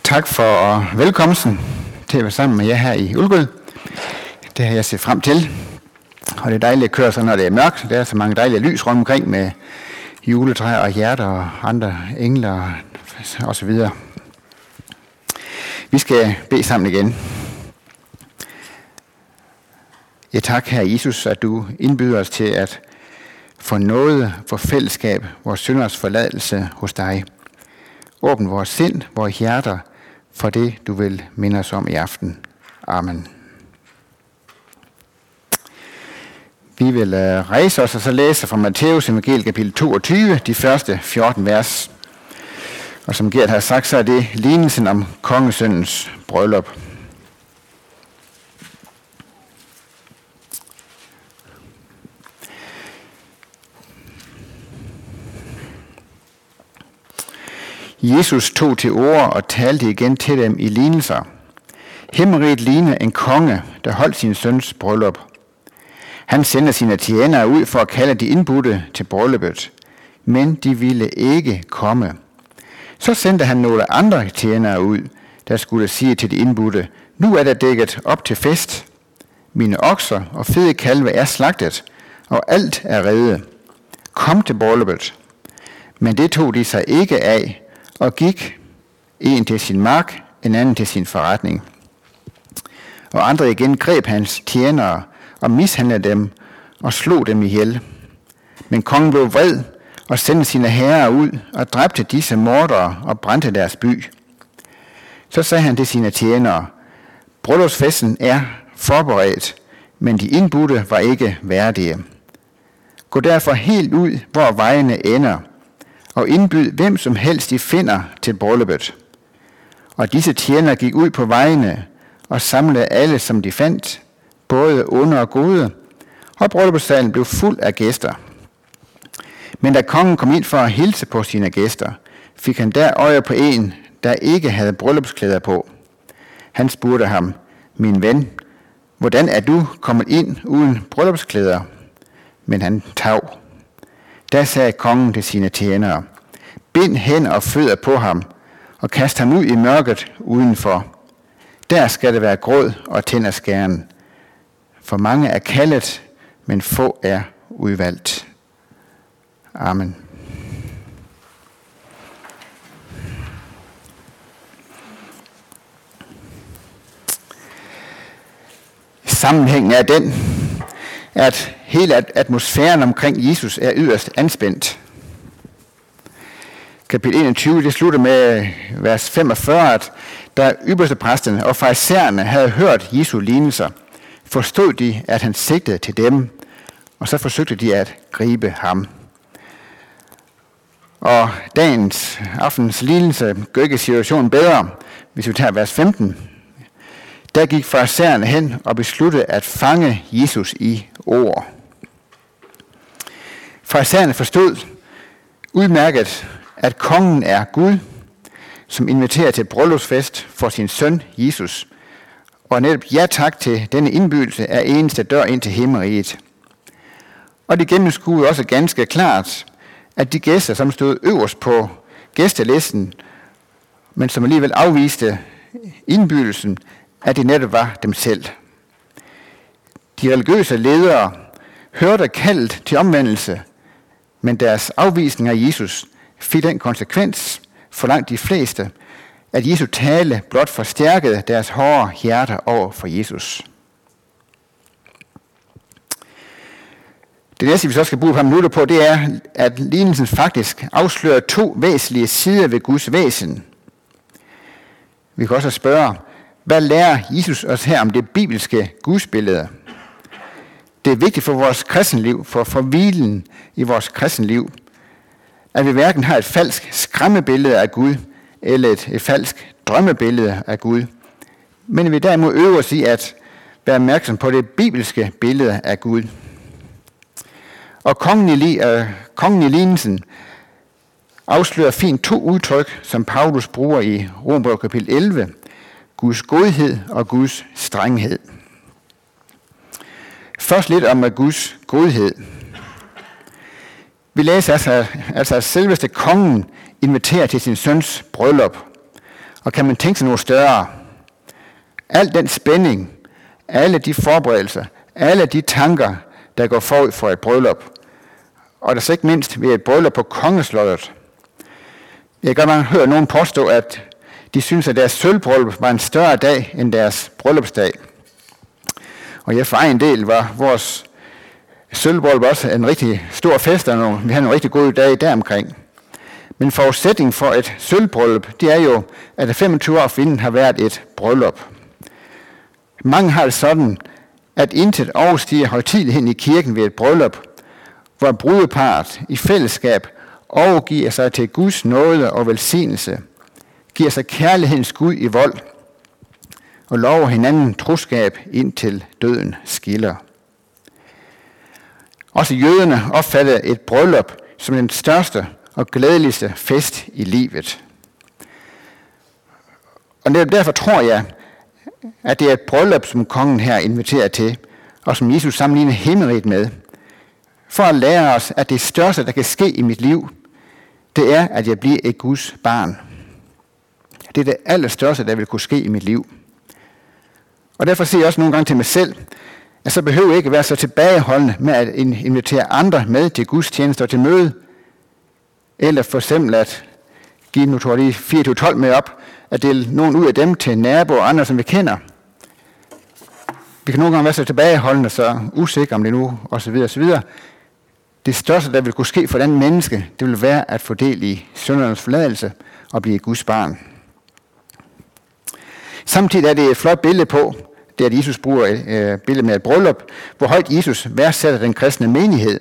Tak for velkomsten til at være sammen med jer her i Ulgød. Det har jeg set frem til. Og det er dejligt at køre så, når det er mørkt. Der er så mange dejlige lys rundt omkring med juletræer og hjerter og andre engler og så videre. Vi skal bede sammen igen. Ja, tak, Herre Jesus, at du indbyder os til at få nåde, for fællesskab, vores synders forladelse hos dig. Åbn vores sind, vores hjerter, for det, du vil minde os om i aften. Amen. Vi vil rejse os og så læse fra Matthæus evangeliet kapitel 22, de første 14 vers. Og som Gert har sagt, så er det lignelsen om kongesønnens bryllup. Jesus tog til orde og talte igen til dem i lignelser. Himmeriget ligner en konge, der holdt sin søns bryllup. Han sendte sine tjenere ud for at kalde de indbudte til brylluppet, men de ville ikke komme. Så sendte han nogle andre tjenere ud, der skulle sige til de indbudte: nu er der dækket op til fest. Mine okser og fede kalve er slagtet, og alt er rede. Kom til brylluppet. Men det tog de sig ikke af, og gik, en til sin mark, en anden til sin forretning. Og andre igen greb hans tjenere og mishandlede dem og slog dem ihjel. Men kongen blev vred og sendte sine herrer ud og dræbte disse mordere og brændte deres by. Så sagde han til sine tjenere: bryllupsfesten er forberedt, men de indbudte var ikke værdige. Gå derfor helt ud, hvor vejene ender, og indbyd hvem som helst de finder til brylluppet. Og disse tjenere gik ud på vejene og samlede alle, som de fandt, både onde og gode, og bryllupssalen blev fuld af gæster. Men da kongen kom ind for at hilse på sine gæster, fik han der øje på en, der ikke havde bryllupsklæder på. Han spurgte ham: min ven, hvordan er du kommet ind uden bryllupsklæder? Men han tav. Da sagde kongen til sine tjenere: bind hænder og fødder på ham, og kast ham ud i mørket udenfor. Der skal det være gråd og tænderskæren. For mange er kaldet, men få er udvalgt. Amen. Sammenhængen er den, at hele atmosfæren omkring Jesus er yderst anspændt. Kapitel 21, det slutter med vers 45, at da ypperstepræsterne og farisæerne havde hørt Jesu lignelser, forstod de, at han sigtede til dem, og så forsøgte de at gribe ham. Og aftens lignelse gør ikke situationen bedre, hvis vi tager vers 15. Der gik farisæerne hen og besluttede at fange Jesus i ord. Farisæerne forstod udmærket, at kongen er Gud, som inviterer til bryllupsfest for sin søn Jesus, og netop ja tak til denne indbydelse er eneste dør ind til himmeriget. Og det gennemskuede også ganske klart, at de gæster, som stod øverst på gæstelisten, men som alligevel afviste indbydelsen, at det netop var dem selv. De religiøse ledere hørte kaldet til omvendelse, men deres afvisning af Jesus fik den konsekvens for langt de fleste, at Jesu tale blot forstærkede deres hårde hjerter over for Jesus. Det næste, vi så skal bruge et par minutter på, det er, at lignelsen faktisk afslører to væsentlige sider ved Guds væsen. Vi kan også spørge, hvad lærer Jesus os her om det bibelske gudsbillede? Det er vigtigt for vores kristenliv, for hvilen i vores kristenliv, at vi hverken har et falsk skræmmebillede af Gud, eller et falsk drømmebillede af Gud, men vi derimod øver os i at være opmærksom på det bibelske billede af Gud. Og kongen i lignelsen afslører fint to udtryk, som Paulus bruger i Romerbrevet kapitel 11, Guds godhed og Guds strenghed. Først lidt om Guds godhed. Vi læser altså, at selveste kongen inviterer til sin søns bryllup. Og kan man tænke sig noget større? Al den spænding, alle de forberedelser, alle de tanker, der går forud for et bryllup. Og der så ikke mindst ved et bryllup på kongeslottet. Jeg kan godt høre nogen påstå, at de synes, at deres sølvbryllup var en større dag end deres bryllupsdag. Og jeg for egen del var vores sølvbryllup også en rigtig stor fest, og vi havde en rigtig god dag deromkring. Men forudsætningen for et sølvbryllup, det er jo, at 25 år forinden har været et bryllup. Mange har det sådan, at intet overstiger højtideligheden i kirken ved et bryllup, hvor brudeparret i fællesskab overgiver sig til Guds nåde og velsignelse, giver sig kærlighedens Gud i vold og lover hinanden troskab indtil døden skiller. Også jøderne opfattede et bryllup som den største og glædeligste fest i livet. Og derfor tror jeg, at det er et bryllup, som kongen her inviterer til, og som Jesus sammenligner himmeriget med, for at lære os, at det største, der kan ske i mit liv, det er, at jeg bliver et Guds barn. Det er det allerstørste, der vil kunne ske i mit liv. Og derfor siger jeg også nogle gange til mig selv, at så behøver jeg ikke være så tilbageholdende med at invitere andre med til Guds tjeneste og til møde, eller for eksempel at give, nu tror jeg lige 4-12 med op, at dele nogen ud af dem til naboer og andre, som vi kender. Vi kan nogle gange være så tilbageholdende, så usikre om det nu, osv. osv. Det største, der vil kunne ske for den menneske, det vil være at få del i syndernes forladelse og blive Guds barn. Samtidig er det et flot billede på, det at Jesus bruger et billede med et bryllup, hvor højt Jesus værdsætter den kristne menighed.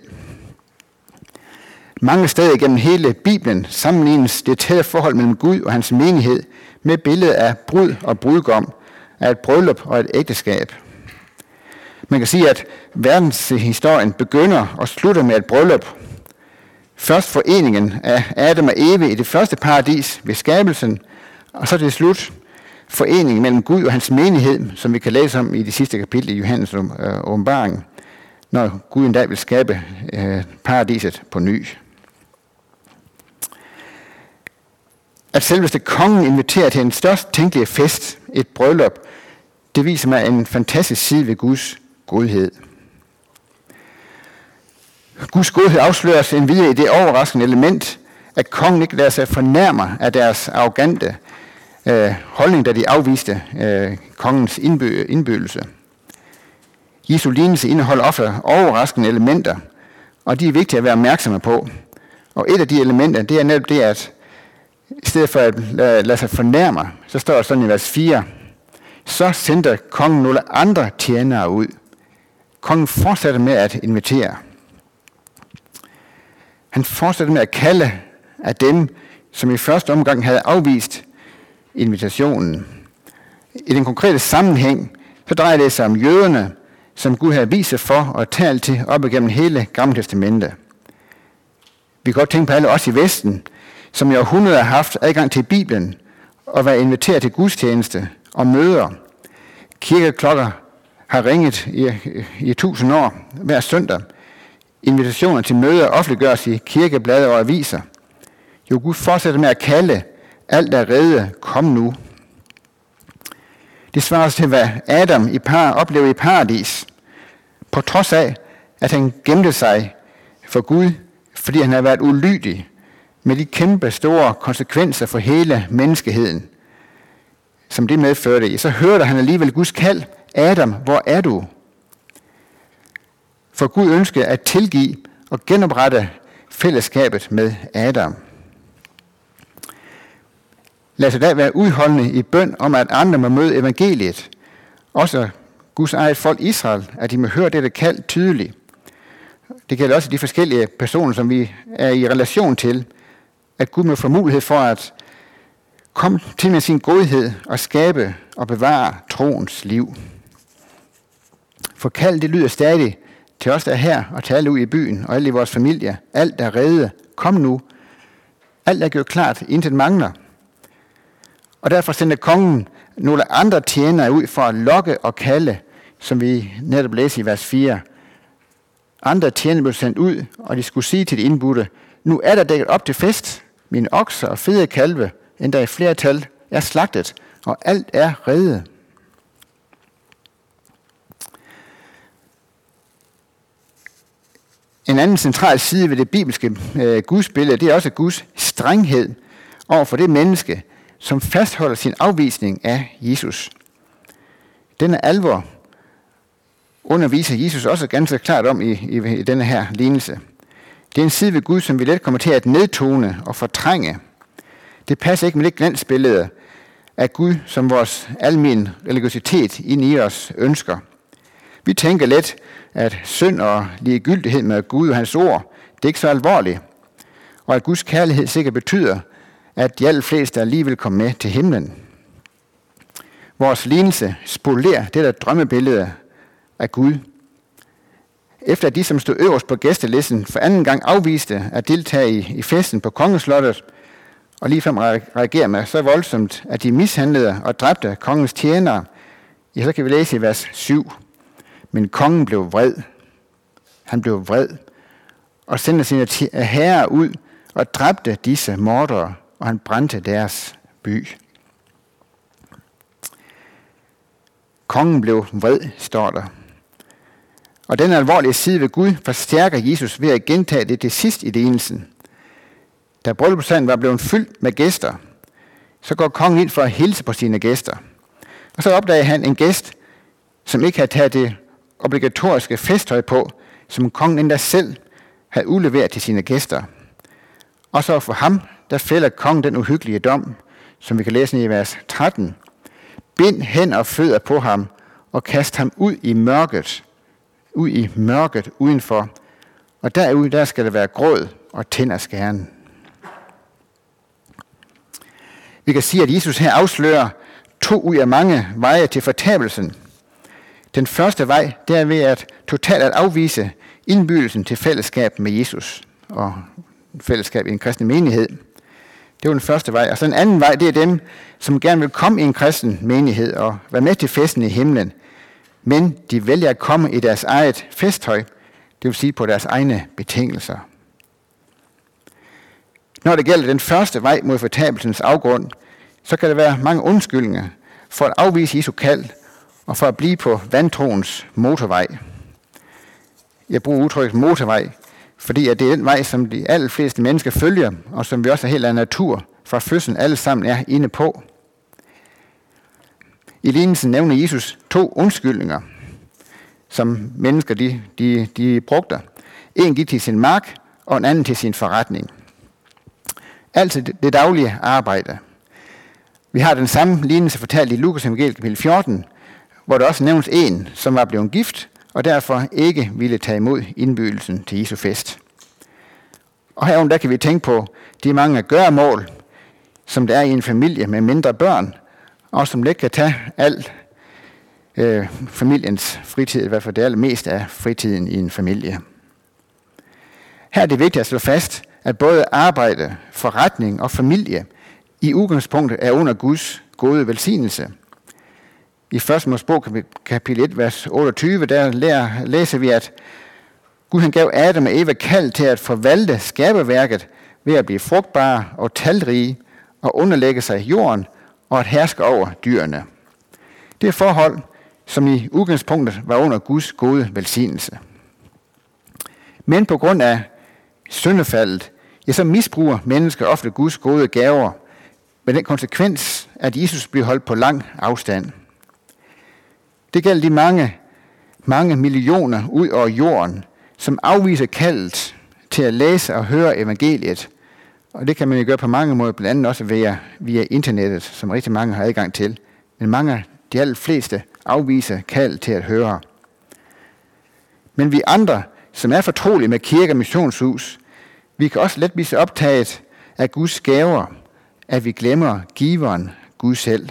Mange steder gennem hele Bibelen sammenlignes det tætte forhold mellem Gud og hans menighed med billedet af brud og brudgom, af et bryllup og et ægteskab. Man kan sige, at verdenshistorien begynder og slutter med et bryllup. Først foreningen af Adam og Eve i det første paradis ved skabelsen, og så til slut foreningen mellem Gud og hans menighed, som vi kan læse om i de sidste kapitel i Johannes åbenbaring, når Gud en dag vil skabe paradiset på ny. At selveste kongen inviterer til en størst tænkelige fest, et bryllup, det viser mig en fantastisk side ved Guds godhed. Guds godhed afsløres endvidere i det overraskende element, at kongen ikke lader sig fornærme af deres arrogante holdning, da de afviste kongens indbydelse. Jesu lignelse indeholder ofte overraskende elementer, og de er vigtige at være opmærksomme på. Og et af de elementer, det er netop det, at i stedet for at lade sig fornærme, så står der sådan i vers 4, så sendte kongen nogle andre tjenere ud. Kongen fortsatte med at invitere. Han fortsatte med at kalde af dem, som i første omgang havde afvist invitationen. I den konkrete sammenhæng, så drejer det sig om jøderne, som Gud havde vist sig for og talt til op igennem hele Gamle Testamente. Vi kan godt tænke på alle os i Vesten, som i århundreder har haft adgang til Bibelen og været inviteret til gudstjeneste og møder. Kirkeklokker har ringet i 1000 år hver søndag. Invitationer til møder offentliggøres i kirkeblade og aviser. Jo, Gud fortsætter med at kalde, alt er rede, kom nu. Det svarer til, hvad Adam oplevede i paradis, på trods af, at han gemte sig for Gud, fordi han havde været ulydig, med de kæmpe store konsekvenser for hele menneskeheden, som det medførte. Så hørte han alligevel Guds kald, Adam, hvor er du? For Gud ønskede at tilgive og genoprette fællesskabet med Adam. Lad os da være udholdende i bøn om, at andre må møde evangeliet. Også Guds eget folk Israel, at de må høre dette kald tydeligt. Det gælder også de forskellige personer, som vi er i relation til, at Gud må få mulighed for at komme til med sin godhed og skabe og bevare troens liv. For kald, det lyder stadig til os, der er her, og til alle ude i byen, og alle i vores familie. Alt er rede. Kom nu. Alt er gjort klart. Intet mangler. Og derfor sendte kongen nogle andre tjenere ud for at lokke og kalde, som vi netop læser i vers 4. Andre tjenere blev sendt ud, og de skulle sige til de indbudte, nu er der dækket op til fest, mine okser og fede kalve, endda i flertal, er slagtet, og alt er reddet. En anden central side ved det bibelske gudsbillede, det er også Guds strenghed over for det menneske, som fastholder sin afvisning af Jesus. Denne alvor underviser Jesus også ganske klart om i denne her lignelse. Det er en side ved Gud, som vi let kommer til at nedtone og fortrænge. Det passer ikke med det glansbillede af Gud, som vores almen religiøsitet ind i os ønsker. Vi tænker let, at synd og ligegyldighed med Gud og hans ord, det er ikke så alvorligt. Og at Guds kærlighed sikkert betyder, at de allerfleste alligevel kommer med til himlen. Vores lignelse spolerer det der drømmebillede af Gud. Efter at de, som stod øverst på gæstelisten, for anden gang afviste at deltage i festen på kongeslottet, og ligefrem reagerede med så voldsomt, at de mishandlede og dræbte kongens tjenere, ja, så kan vi læse i vers 7. Men kongen blev vred. Han blev vred og sendte sine herrer ud og dræbte disse mordere, og han brændte deres by. Kongen blev vred, står der. Og den alvorlige side ved Gud forstærker Jesus ved at gentage det til sidst i lignelsen. Da bryllupssalen var blevet fyldt med gæster, så går kongen ind for at hilse på sine gæster. Og så opdager han en gæst, som ikke havde taget det obligatoriske festtøj på, som kongen endda selv havde udleveret til sine gæster. Og så for ham, der fælder kongen den uhyggelige dom, som vi kan læse i vers 13. Bind hænder og fødder på ham, og kast ham ud i mørket udenfor. Og derude, der skal der være gråd og tænder skæren. Vi kan sige, at Jesus her afslører 2 ud af mange veje til fortabelsen. Den første vej, det er ved at totalt at afvise indbydelsen til fællesskab med Jesus og fællesskab i en kristen menighed. Det var den første vej. Og så den anden vej, det er dem, som gerne vil komme i en kristen menighed og være med til festen i himlen. Men de vælger at komme i deres eget festtøj, det vil sige på deres egne betingelser. Når det gælder den første vej mod fortabelsens afgrund, så kan der være mange undskyldninger for at afvise Jesu kald og for at blive på vantroens motorvej. Jeg bruger udtrykket motorvej, fordi at det er den vej, som de allerfleste mennesker følger, og som vi også er helt af natur fra fødslen alle sammen er inde på. I lignelsen nævner Jesus 2 undskyldninger, som mennesker de brugte. En gik til sin mark, og en anden til sin forretning. Altså det daglige arbejde. Vi har den samme lignelse fortalt i Lukas evangeliet kapitel 14, hvor der også nævnes en, som var blevet gift, og derfor ikke ville tage imod indbydelsen til Jesu fest. Og herunder der kan vi tænke på de mange gøremål, som der er i en familie med mindre børn, og som let kan tage al familiens fritid, i hvert fald det allermest af fritiden i en familie. Her er det vigtigt at slå fast, at både arbejde, forretning og familie i udgangspunktet er under Guds gode velsignelse. I 1. Mosebog kapitel 1, vers 28, der læser vi, at Gud han gav Adam og Eva kald til at forvalte skaberværket ved at blive frugtbare og talrige og underlægge sig jorden og at herske over dyrene. Det er forhold, som i udgangspunktet var under Guds gode velsignelse. Men på grund af syndefaldet, ja, så misbruger mennesker ofte Guds gode gaver med den konsekvens, at Jesus bliver holdt på lang afstand. Det gælder de mange millioner ud over jorden, som afviser kaldet til at læse og høre evangeliet. Og det kan man jo gøre på mange måder, blandt andet også via internettet, som rigtig mange har adgang til. Men mange, de allerfleste, afviser kald til at høre. Men vi andre, som er fortrolige med kirke og missionshus, vi kan også let blive så optaget af Guds gaver, at vi glemmer giveren, Gud selv.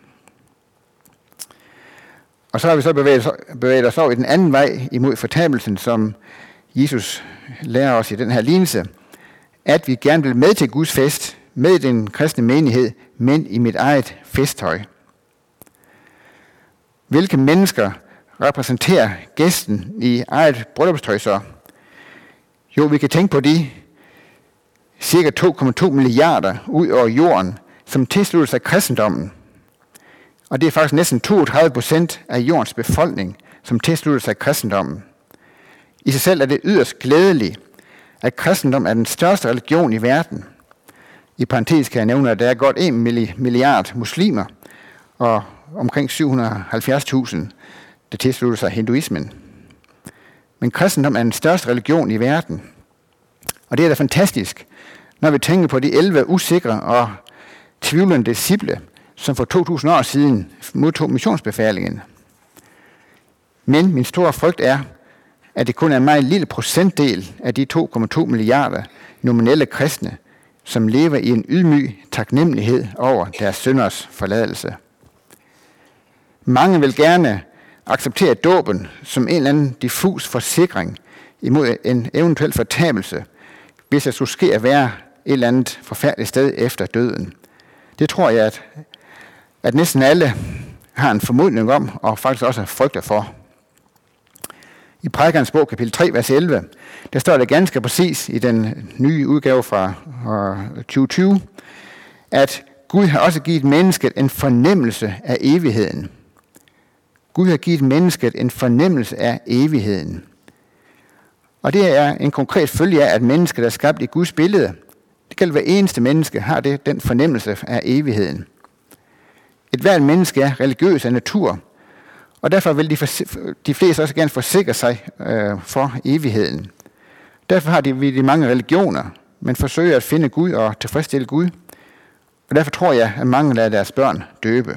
Og så har vi så bevæget os over i den anden vej imod fortabelsen, som Jesus lærer os i den her lignelse, at vi gerne vil med til Guds fest, med den kristne menighed, men i mit eget festtøj. Hvilke mennesker repræsenterer gæsten i eget bryllupstøj så? Jo, vi kan tænke på de cirka 2,2 milliarder ud over jorden, som tilslutter sig kristendommen. Og det er faktisk næsten 32% af jordens befolkning, som tilslutter sig kristendommen. I sig selv er det yderst glædeligt, at kristendom er den største religion i verden. I parentes kan jeg nævne, at der er godt 1 milliard muslimer og omkring 770.000, der tilslutter sig hinduismen. Men kristendom er den største religion i verden. Og det er da fantastisk, når vi tænker på de 11 usikre og tvivlende disciple, som for 2000 år siden modtog missionsbefalingen. Men min store frygt er, at det kun er en meget lille procentdel af de 2,2 milliarder nominelle kristne, som lever i en ydmyg taknemmelighed over deres synders forladelse. Mange vil gerne acceptere dåben som en eller anden diffus forsikring imod en eventuel fortabelse, hvis der skulle ske at være et eller andet forfærdeligt sted efter døden. Det tror jeg, at næsten alle har en formodning om, og faktisk også frygter for. I Prædikernes bog, kapitel 3, vers 11, der står det ganske præcis i den nye udgave fra 2020, at Gud har også givet mennesket en fornemmelse af evigheden. Gud har givet mennesket en fornemmelse af evigheden. Og det er en konkret følge af, at mennesket er skabt i Guds billede. Det gælder hver eneste menneske har den fornemmelse af evigheden. Et hvert menneske er religiøs af natur, og derfor vil de fleste også gerne forsikre sig for evigheden. Derfor har vi de mange religioner, men forsøger at finde Gud og tilfredsstille Gud. Og derfor tror jeg, at mange lader deres børn døbe.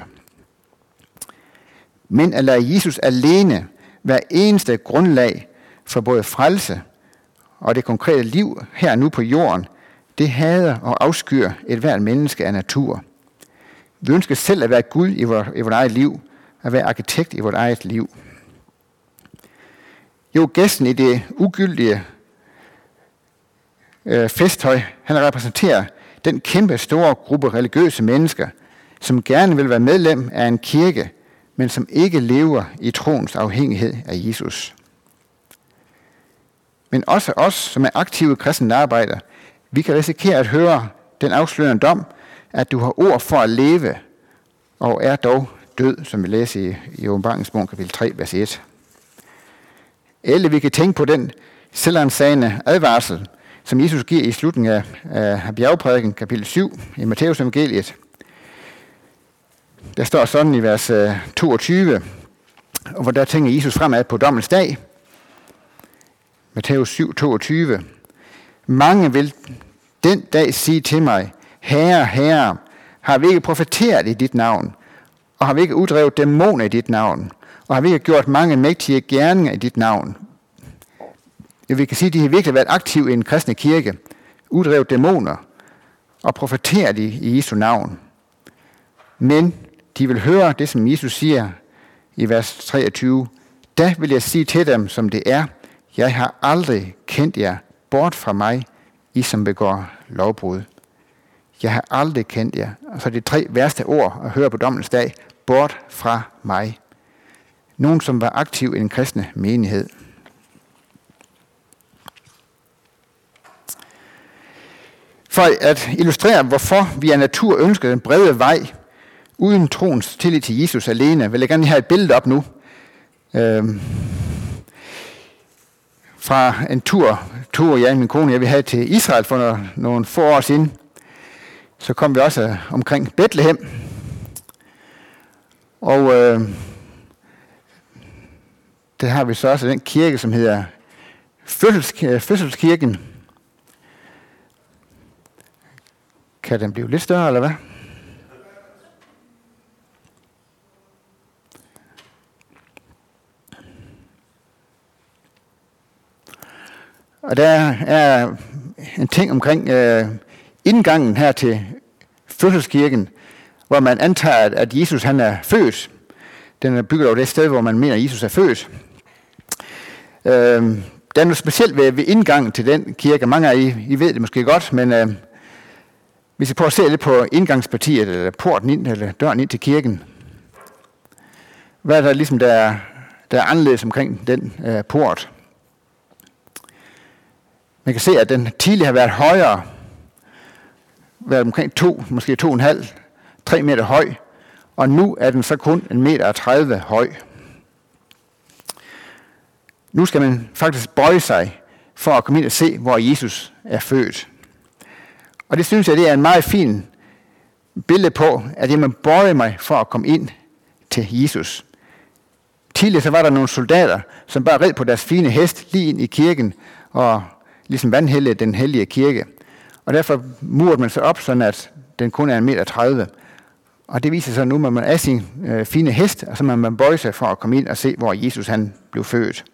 Men at lade Jesus alene være eneste grundlag for både frelse og det konkrete liv her nu på jorden, det hader og afskyr et hvert menneske af natur. Vi ønsker selv at være Gud i vores eget liv, at være arkitekt i vores eget liv. Jo, gæsten i det ugyldige festtøj, han repræsenterer den kæmpe store gruppe religiøse mennesker, som gerne vil være medlem af en kirke, men som ikke lever i troens afhængighed af Jesus. Men også os, som er aktive kristne arbejdere, vi kan risikere at høre den afslørende dom, at du har ord for at leve, og er dog død, som vi læser i Åbenbaringens bog, kapitel 3, vers 1. Eller vi kan tænke på den selvansagende advarsel, som Jesus giver i slutningen af bjergprædiken, kapitel 7, i Matteus evangeliet. Der står sådan i vers 22, og hvor der tænker Jesus fremad på dommens dag. Matteus 7, 22. Mange vil den dag sige til mig, Herre, Herre, har vi ikke profeteret i dit navn, og har vi ikke uddrevet dæmoner i dit navn, og har vi ikke gjort mange mægtige gerninger i dit navn? Vi kan sige, at de har virkelig været aktive i en kristne kirke, uddrevet dæmoner og profeteret i Jesu navn. Men de vil høre det, som Jesus siger i vers 23. Da vil jeg sige til dem, som det er, jeg har aldrig kendt jer bort fra mig, I som begår lovbrud. Jeg har aldrig kendt jer. Altså de 3 værste ord at høre på dommens dag. Bort fra mig. Nogen, som var aktiv i en kristne menighed. For at illustrere, hvorfor vi af natur ønsker den brede vej, uden troens tillid til Jesus alene, vil jeg gerne have et billede op nu. Fra en tur jeg og min kone, vi havde til Israel for nogle få år siden. Så kom vi også omkring Bethlehem. Og der har vi så også den kirke, som hedder Fødselskirken. Kan den blive lidt større, eller hvad? Og der er en ting omkring indgangen her til Fødselskirken, hvor man antager, at Jesus han er født. Den er bygget over det sted, hvor man mener, at Jesus er født. Der er noget specielt ved indgangen til den kirke. Mange af I ved det måske godt, men hvis I prøver at se lidt på indgangspartiet, eller porten ind, eller døren ind til kirken. Hvad er der ligesom, der er anderledes omkring den port? Man kan se, at den tidligere har været højere, været omkring 2, måske 2,5 3 meter høj, og nu er den så kun 1,30 meter høj. Nu skal man faktisk bøje sig for at komme ind og se, hvor Jesus er født. Og det synes jeg, det er en meget fin billede på, at jeg må bøje mig for at komme ind til Jesus. Tidligere så var der nogle soldater, som bare red på deres fine hest lige ind i kirken og ligesom vandhældede den hellige kirke. Og derfor murede man sig op, sådan at den kun er 1,30 meter. Og det viser sig nu, at man er sin fine hest, og så må man bøje sig for at komme ind og se, hvor Jesus han blev født.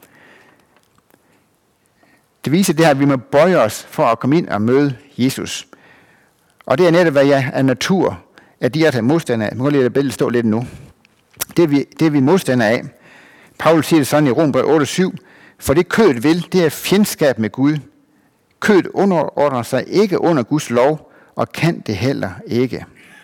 Det viser det her, at vi må bøje os for at komme ind og møde Jesus. Og det er netop, hvad jeg er natur, at de er modstandere af. Nu kan jeg lade billedet stå lidt nu. Det er vi modstandere af. Paulus siger det sådan i Romerbrevet 8:7. For det kødet vil, det er fjendskab med Gud. Kødet underordner sig ikke under Guds lov, og kan det heller ikke.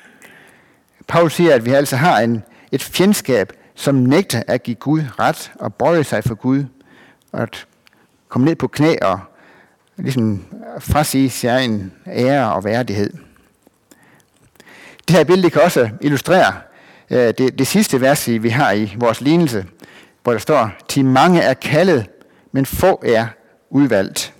Paulus siger, at vi altså har et fjendskab, som nægter at give Gud ret og bøje sig for Gud. Og at komme ned på knæ og ligesom frasige sig en ære og værdighed. Det her billede kan også illustrere det sidste vers, vi har i vores lignelse, hvor der står, til mange er kaldet, men få er udvalgt.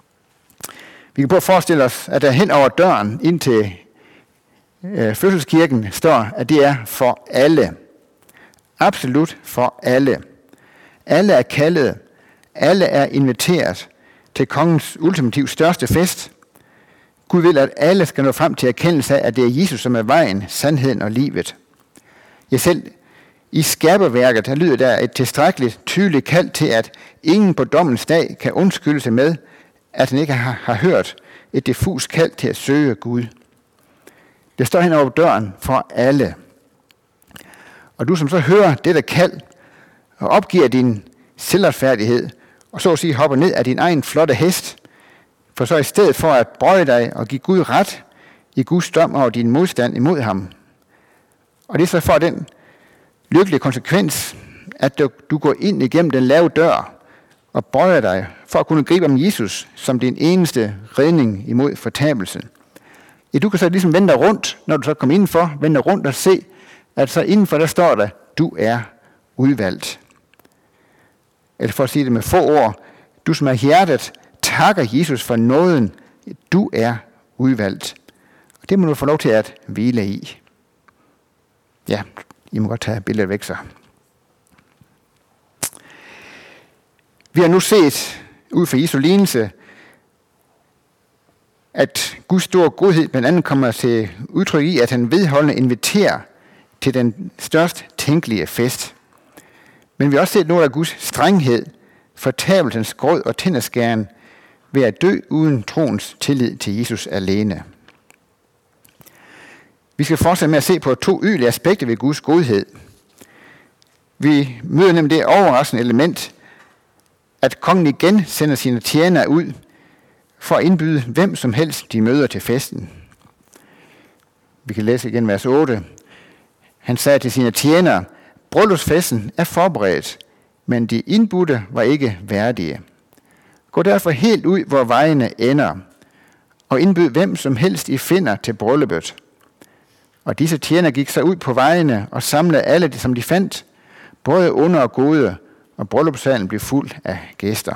Vi kan prøve at forestille os, at der hen over døren ind til fødselskirken står, at det er for alle. Absolut for alle. Alle er kaldet. Alle er inviteret til kongens ultimativt største fest. Gud vil, at alle skal nå frem til erkendelse af, at det er Jesus, som er vejen, sandheden og livet. Ja, selv i skærpeværket, der lyder der et tilstrækkeligt tydeligt kald til, at ingen på dommens dag kan undskylde sig med, at han ikke har hørt et diffus kald til at søge Gud. Det står hen over døren for alle. Og du som så hører dette kald og opgiver din selvretfærdighed, og så at sige hopper ned af din egen flotte hest, for så i stedet for at bøje dig og give Gud ret i Guds dom over din modstand imod ham. Og det så får den lykkelige konsekvens, at du går ind igennem den lave dør og bøjer dig for at kunne gribe om Jesus som din eneste redning imod fortabelsen. Ja, du kan så ligesom vende dig rundt, når du så kommer indenfor, vende dig rundt og se, at så indenfor der står der, du er udvalgt. Eller for at sige det med få ord, du som er hjertet, takker Jesus for nåden, du er udvalgt. Og det må du få lov til at hvile i. Ja, I må godt tage billedet væk så. Vi har nu set ud fra Jesu lignelse, at Guds store godhed blandt andet kommer til udtryk i, at han vedholdende inviterer til den størst tænkelige fest. Men vi har også set noget af Guds strenghed, fortabelsens gråd og tænderskæren ved at dø uden troens tillid til Jesus alene. Vi skal fortsætte med at se på 2 yderligere aspekter ved Guds godhed. Vi møder nemlig det overraskende element, at kongen igen sender sine tjenere ud for at indbyde hvem som helst de møder til festen. Vi kan læse igen vers 8. Han sagde til sine tjenere, bryllupsfesten er forberedt, men de indbudte var ikke værdige. Gå derfor helt ud, hvor vejene ender, og indbyd hvem som helst I finder til brylluppet. Og disse tjenere gik så ud på vejene og samlede alle, som de fandt, både onde og gode, og bryllupssalen blev fuld af gæster.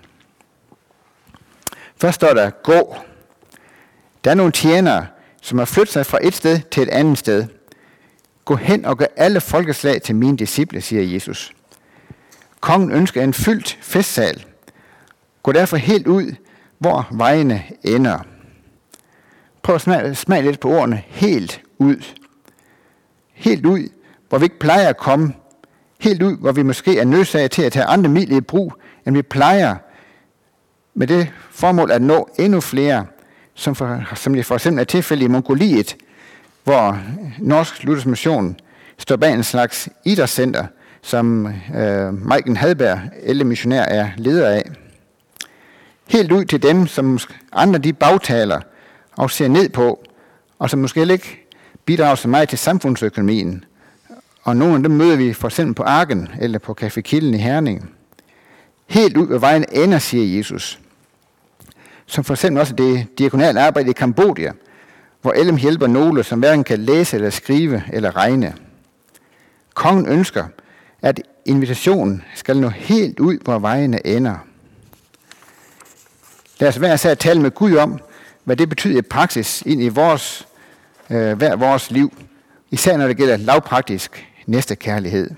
Først står der, gå. Der er nogle tjenere, som har flyttet sig fra et sted til et andet sted. Gå hen og gør alle folkeslag til mine disciple, siger Jesus. Kongen ønsker en fyldt festsal. Gå derfor helt ud, hvor vejene ender. Prøv at smage lidt på ordene. Helt ud. Helt ud, hvor vi ikke plejer at komme. Helt ud, hvor vi måske er nødsaget til at tage andre midler i brug, end vi plejer. Med det formål at nå endnu flere, som det for eksempel er tilfældet i Mongoliet, hvor Norsk Luthersk Mission står bag en slags idrætscenter, som Maiken Hadberg, ældre missionær, er leder af. Helt ud til dem, som andre de bagtaler og ser ned på, og som måske ikke bidrager så meget til samfundsøkonomien. Og nogle af dem møder vi for eksempel på Arken eller på Café Kilden i Herning. Helt ud ved vejen ender, siger Jesus. Som for eksempel også det diakonale arbejde i Kambodja, hvor Ellem hjælper nogle, som hverken kan læse eller skrive eller regne. Kongen ønsker, at invitationen skal nå helt ud, hvor vejene ender. Lad os hver især tale med Gud om, hvad det betyder i praksis ind i hver vores liv, især når det gælder lavpraktisk næstekærlighed.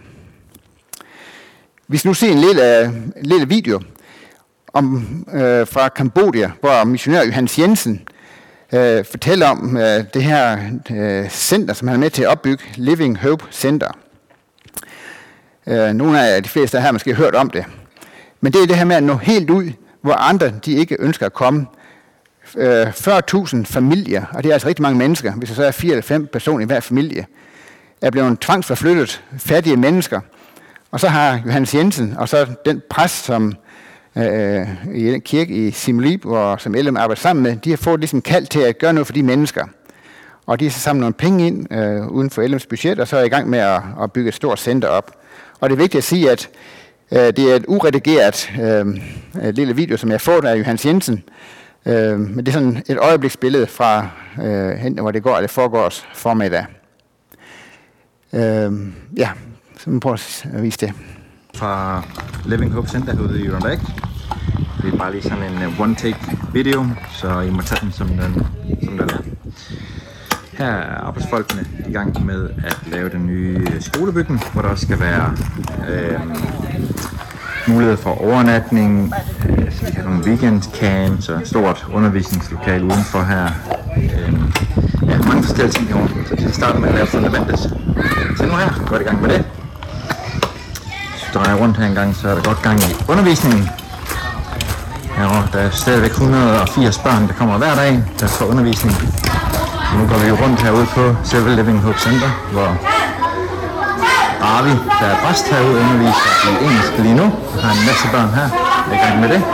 Vi skal nu se en lille video fra Kambodja, hvor missionær Johannes Jensen fortæller om det her center, som han er med til at opbygge, Living Hope Center. Nogle af de fleste her har måske hørt om det. Men det er det her med at nå helt ud, hvor andre de ikke ønsker at komme. 40.000 familier, og det er altså rigtig mange mennesker, hvis der så er 4 eller 5 personer i hver familie, er blevet tvangsforflyttet, fattige mennesker. Og så har Johannes Jensen, og så den præst, som i den kirke i Siem Reap, som Ellem arbejder sammen med, de har fået ligesom kald til at gøre noget for de mennesker. Og de har så samlet nogle penge ind uden for Ellems budget, og så er i gang med at bygge et stort center op. Og det er vigtigt at sige, at det er et uredigeret lille video, som jeg får af Johannes Jensen. Men det er sådan et øjebliksbillede fra hen, hvor det foregår formiddag. Ja, så man prøver at vise det. Fra Living Hope Center herude i Jørgen. Det er bare lige sådan en one-take video, så I må tage den som den er. Her er arbejdsfolkene i gang med at lave den nye skolebygning, hvor der også skal være mulighed for overnatning, så vi kan have nogle weekendcamps og et stort undervisningslokale udenfor her. Ja, mange forskellige ting herovre, så vi starter med at lave fundamentet. Så nu her, går det i gang med det. Hvis vi drejer rundt her en gang, så er der godt gang i undervisningen. Herovre, der er stadigvæk 180 børn, der kommer hver dag, der får undervisning. Nu går vi jo rundt herude på selve Living Hope Center, hvor Ravi, der er præst herude, underviser i engelsk lige nu. Der har en masse børn her, der er i gang med det.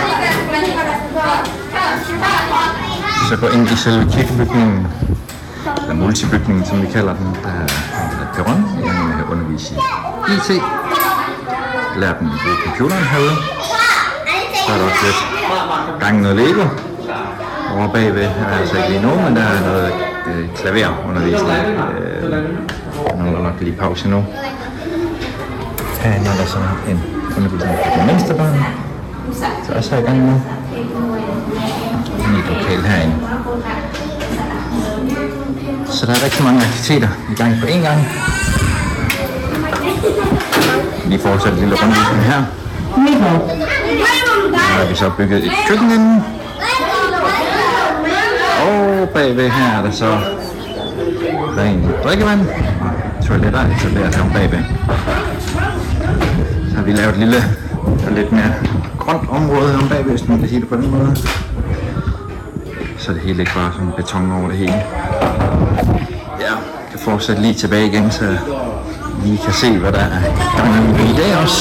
Så går ind i selve kirkebygningen, eller multibygningen, som vi kalder den. Der er perron, jeg underviser i IT. Lærer dem at bruge computeren herude. Så er der også lidt gang noget Lego. Over bagved er altså ikke lige nu, men der er noget klaverundervisning. Nu er der nok lige pause nu. Herinde er der så en undervisning for de mindste børn. Så også er i gang nu. I et lokal herinde. Så der er rigtig mange aktiviteter i gang på én gang. Lige fortsat en lille rundvisning her. Nu har vi så bygget et køkken inden. Og bagved her er der så ren drikkevand og toiletter etableret her bagved. Så har vi lavet et lille og lidt mere grønt område om bagved, hvis man kan sige det på den måde. Så det hele ikke bare sådan beton over det hele. Ja, jeg kan fortsætte lige tilbage igen, så I kan se, hvad der er gang i dag også.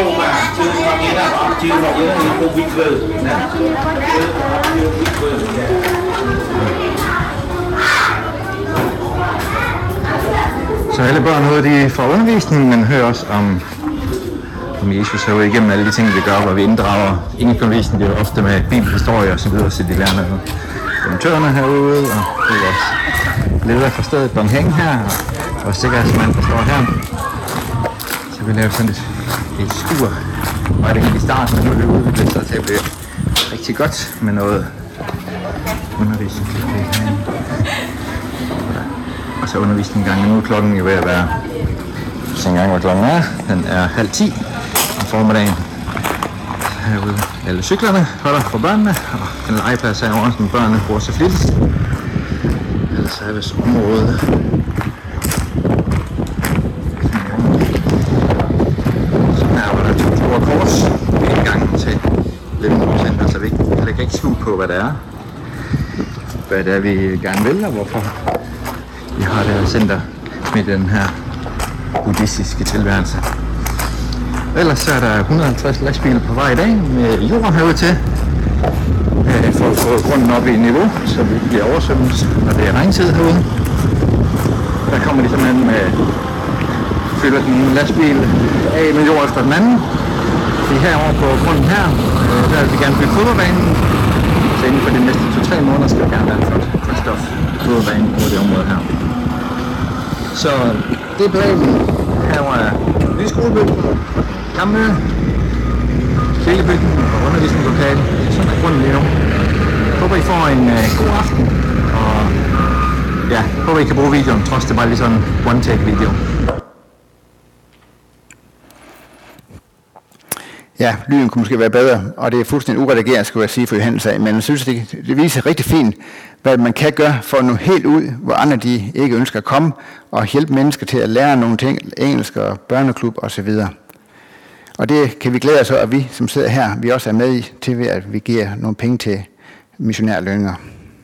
Så alle børn herude, de får undervisning, men hører også om Jesus herude igennem alle de ting, vi gør, hvor vi inddrager engelsk-undervisning. Det er jo ofte med bibelhistorie og så videre, så de lærer med donatørerne herude, og det er også leder for stedet, Don Heng her, og sikkerhedsmand, der står her. Så vi laver sådan et skur, og det helt i starten, men nu er det udviklet sig til at blive rigtig godt med noget undervisning. Og så undervisning gang. Nu er klokken jo ved at være, så en gang hvor klokken er, den er 9:30 om formiddagen. Herude alle cyklerne holder for børnene, og den legeplads herovre, som børnene bruger så flittigt. Ellers er vist området. Så her var der 2 store kors indgangen til Living Hope Center, så vi lægger ikke skjul på, hvad det er, vi gerne vil, og hvorfor vi har det her center med den her buddhistiske tilværelse. Ellers så er der 150 lastbiler på vej i dag med jord herude til, for at få grunden op i niveau, så vi bliver oversvømmet, når det er regntid herude. Der kommer de simpelthen med, fylder den lastbil af med jord efter den anden. Det er herovre på grunden her, der vil vi gerne bygge fodboldbanen, så inden for de næste 2-3 måneder skal vi gerne være en flot stof. blodvand på det område her. Så det blev her var ny skolebygning, gamle kirkebygning og undervisningslokale. Sådan er grunden lige nu. Jeg håber, I får en god aften, og ja, håber, I kan bruge videoen, trods det bare lige sådan en one-take-video. Ja, lyden kunne måske være bedre, og det er fuldstændig uredigeret, skulle jeg sige for Johannes af, men jeg synes, det viser rigtig fint, hvad man kan gøre for at nå helt ud, hvor andre de ikke ønsker at komme, og hjælpe mennesker til at lære nogle ting, engelsk og børneklub osv. Og det kan vi glæde os over, at vi, som sidder her, vi også er med i, til ved at vi giver nogle penge til missionærlønninger.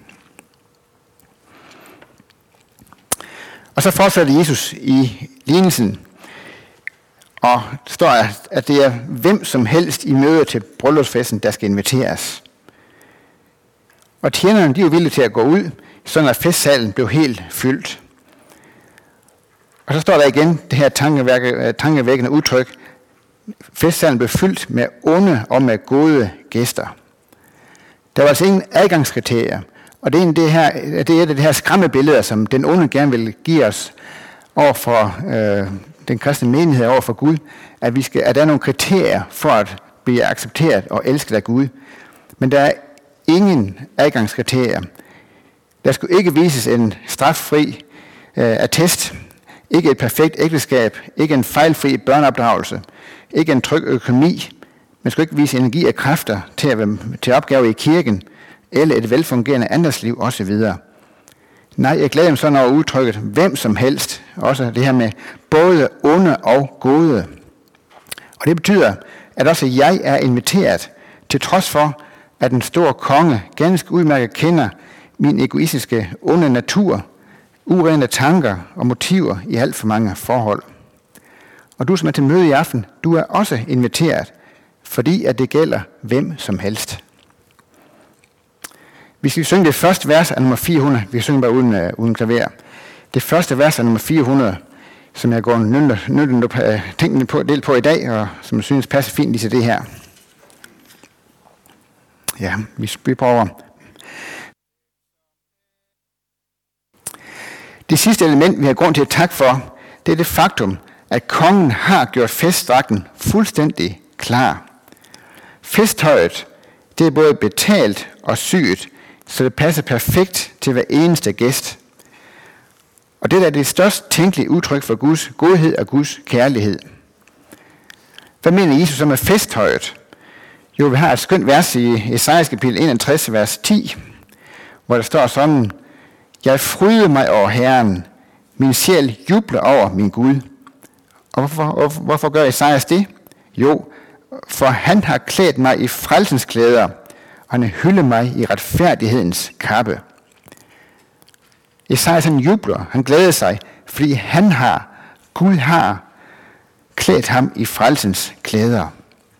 Og så fortsætter Jesus i lignelsen, og der står, at det er hvem som helst i møde til bryllupsfesten, der skal inviteres. Og tjenerne, de er jo villige til at gå ud, sådan at festsalen blev helt fyldt. Og så står der igen det her tankevækkende udtryk. Festsalen blev fyldt med onde og med gode gæster. Der var altså ingen adgangskriterier. Og det er det her skræmmebilleder, som den onde gerne vil give os over for den kristne menighed, over for Gud, at der er nogle kriterier for at blive accepteret og elsket af Gud. Men der er ingen adgangskriterier. Der skulle ikke vises en straffri attest, ikke et perfekt ægteskab, ikke en fejlfri børneopdragelse, ikke en tryg økonomi. Man skulle ikke vise energi og kræfter til opgave i kirken, eller et velfungerende andresliv osv. Nej, jeg glæder mig sådan over udtrykket, hvem som helst. Også det her med både onde og gode. Og det betyder, at også jeg er inviteret, til trods for, at den store konge ganske udmærket kender min egoistiske, onde natur, urene tanker og motiver i alt for mange forhold. Og du, som er til møde i aften, du er også inviteret, fordi at det gælder hvem som helst. Vi skal synge det første vers af nummer 400. Vi synger bare uden klaver. Det første vers af nummer 400, som jeg går tænkende på del på i dag, og som jeg synes passer fint lige til det her. Ja, vi prøver. Det sidste element, vi har grund til at takke for, det er det faktum, at kongen har gjort festdragten fuldstændig klar. Festtøjet, det er både betalt og syet, så det passer perfekt til hver eneste gæst. Og det er det størst tænkelige udtryk for Guds godhed og Guds kærlighed. Hvad mener Jesus så med festtøjet? Jo, vi har et skønt vers i Esajas kapitel 61, vers 10, hvor der står sådan: Jeg fryder mig over Herren, min sjæl jubler over min Gud. Og hvorfor gør Esajas det? Jo, for han har klædt mig i frelsens klæder, og han har hyldet mig i retfærdighedens kappe. Esajas han jubler, han glæder sig, fordi Gud har klædt ham i frelsens klæder.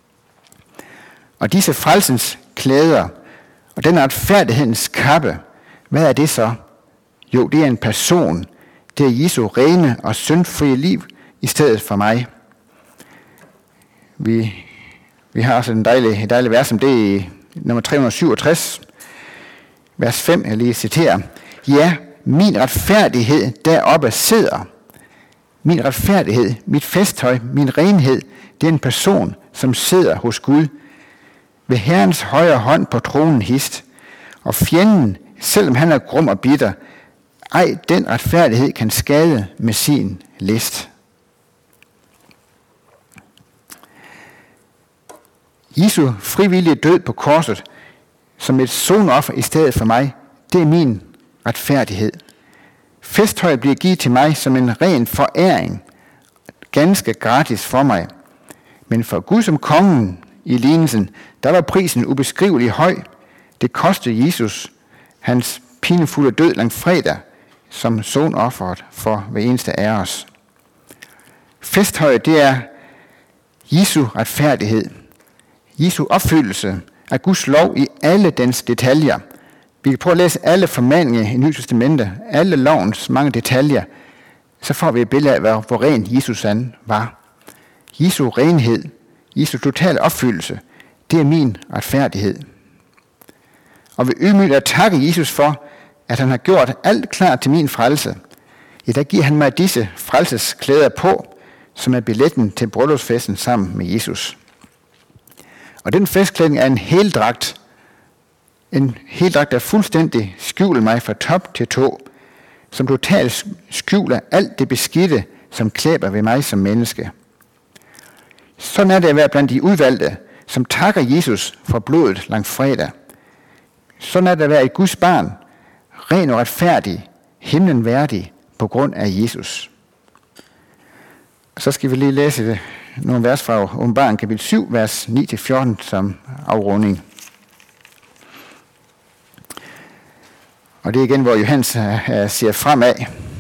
Og disse frelsens klæder, og den retfærdighedens kappe, hvad er det så? Jo, det er en person. Det er Jesu rene og syndfrie liv i stedet for mig. Vi har også en dejlig vers om det i nummer 367, vers 5, jeg lige citerer. Ja, min retfærdighed deroppe sidder. Min retfærdighed, mit festtøj, min renhed, det er en person, som sidder hos Gud. Ved Herrens højre hånd på tronen hist. Og fjenden, selvom han er grum og bitter, ej, den retfærdighed kan skade med sin list. Jesu frivillige død på korset som et sonoffer i stedet for mig, det er min retfærdighed. Festtøjet bliver givet til mig som en ren foræring, ganske gratis for mig. Men for Gud som kongen i lignelsen, der var prisen ubeskrivelig høj. Det kostede Jesus hans pinefulde død langfredag som sonofferet for hver eneste af os. Festtøjet, det er Jesu retfærdighed. Jesu opfyldelse af Guds lov i alle dens detaljer. Vi kan prøve at læse alle formaninger i Nye Testamente, alle lovens mange detaljer, så får vi et billede af, hvor ren Jesus han var. Jesu renhed, Jesu totale opfyldelse, det er min retfærdighed. Og vi ydmygt at takke Jesus for, at han har gjort alt klar til min frelse, ja, der giver han mig disse frelsesklæder på, som er billetten til bryllupsfesten sammen med Jesus. Og den festklædning er en heldragt. En heldragt, der fuldstændig skjuler mig fra top til tå, som totalt skjuler alt det beskidte, som klæber ved mig som menneske. Sådan er det at være blandt de udvalgte, som takker Jesus for blodet langfredag. Sådan er det at være et Guds barn, ren og retfærdig, himlen værdig, på grund af Jesus. Og så skal vi lige læse nogle vers fra Åbenbaringen kapitel 7, vers 9-14 som afrunding. Og det er igen, hvor Johannes ser fremad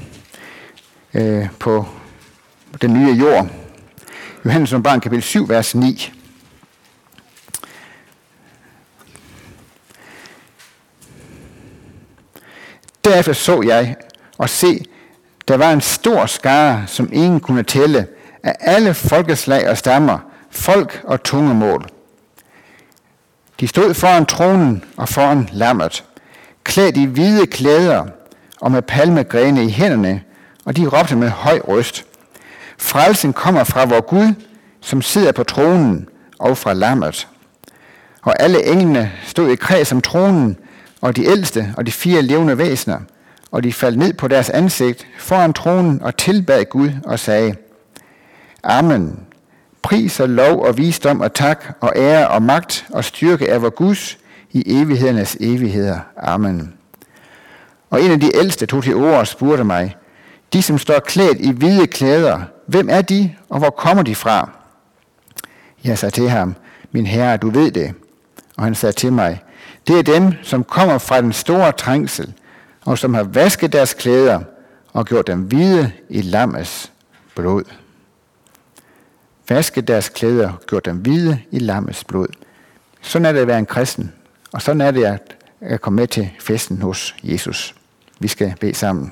på den nye jord. Johannes Åbenbaringen kapitel 7, vers 9. Derefter så jeg og se, der var en stor skare, som ingen kunne tælle, af alle folkeslag og stammer, folk og tungemål. De stod foran tronen og foran lammet, klædt i hvide klæder og med palmegrene i hænderne, og de råbte med høj røst: Frelsen kommer fra vor Gud, som sidder på tronen, og fra lammet. Og alle englene stod i kreds om tronen, og de ældste og de 4 levende væsener, og de faldt ned på deres ansigt foran tronen og tilbad Gud og sagde: Amen. Pris og lov og visdom og tak og ære og magt og styrke er vor Guds i evighedernes evigheder. Amen. Og en af de ældste tog til ord og spurgte mig: De, som står klædt i hvide klæder, hvem er de, og hvor kommer de fra? Jeg sagde til ham: Min herre, du ved det. Og han sagde til mig: Det er dem, som kommer fra den store trængsel, og som har vasket deres klæder og gjort dem hvide i lammets blod. Vasket deres klæder og gjort dem hvide i lammets blod. Sådan er det at være en kristen, og sådan er det at komme med til festen hos Jesus. Vi skal bede sammen.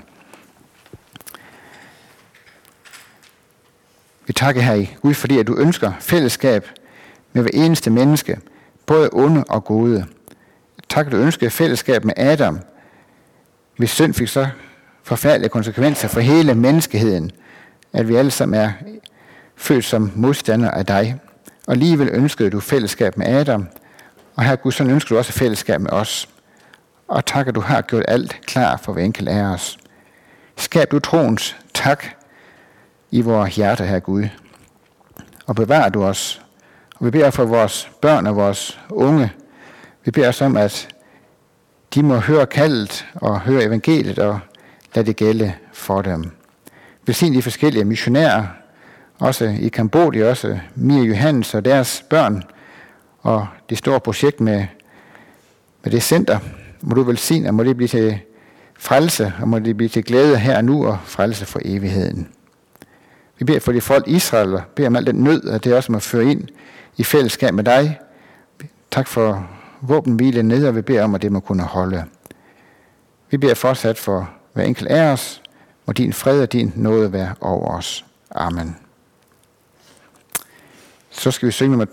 Vi takker her Gud, fordi at du ønsker fællesskab med hver eneste menneske, både onde og gode. Tak, at du ønsker fællesskab med Adam, hvis synd fik så forfærdelige konsekvenser for hele menneskeheden, at vi alle sammen er født som modstandere af dig. Og alligevel ønskede du fællesskab med Adam, og her Gud, sådan ønsker du også fællesskab med os. Og tak, at du har gjort alt klar for hver enkelt af os. Skab du troens tak i vores hjerter, her Gud. Og bevar du os. Og vi beder for vores børn og vores unge. Vi beder os om, at de må høre kaldet og høre evangeliet og lade det gælde for dem. Velsign de forskellige missionærer, også i Kambodja, også Mia Johannes og deres børn, og det store projekt med det center. Må du velsigne, og må det blive til frelse, og må det blive til glæde her og nu, og frelse for evigheden. Vi beder for de folk i Israel, og beder om al den nød, at det også må føre ind i fællesskab med dig. Tak for våbenhvile ned, og vi beder om, at det må kunne holde. Vi beder fortsat for hver enkelt af os, må din fred og din nåde være over os. Amen. Så skal vi synge nummer